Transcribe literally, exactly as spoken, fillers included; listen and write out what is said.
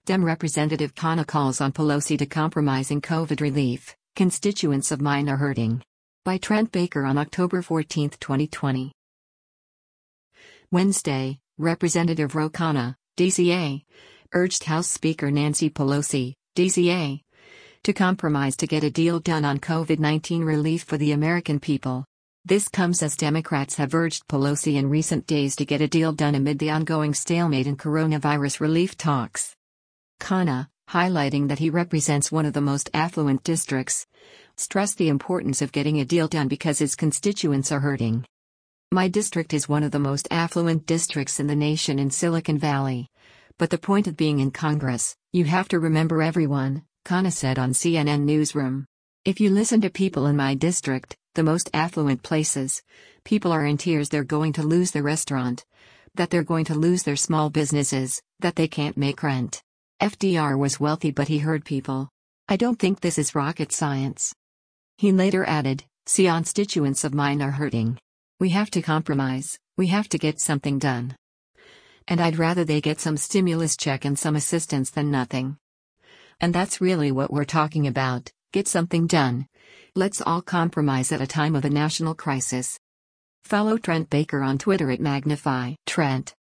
Dem Representative Khanna calls on Pelosi to compromise in COVID relief. Constituents of mine are hurting. By Trent Baker on October fourteenth, twenty twenty. Wednesday, Representative Ro Khanna, D C A, urged House Speaker Nancy Pelosi, D C A, to compromise to get a deal done on COVID nineteen relief for the American people. This comes as Democrats have urged Pelosi in recent days to get a deal done amid the ongoing stalemate in coronavirus relief talks. Khanna, highlighting that he represents one of the most affluent districts, stressed the importance of getting a deal done because his constituents are hurting. My district is one of the most affluent districts in the nation in Silicon Valley. But the point of being in Congress, you have to remember everyone, Khanna said on C N N Newsroom. If you listen to people in my district, the most affluent places, people are in tears they're going to lose their restaurant, that they're going to lose their small businesses, that they can't make rent. F D R was wealthy but he hurt people. I don't think this is rocket science. He later added, "See, constituents of mine are hurting. We have to compromise, we have to get something done. And I'd rather they get some stimulus check and some assistance than nothing." And that's really what we're talking about, get something done. Let's all compromise at a time of a national crisis. Follow Trent Baker on Twitter at Magnify Trent.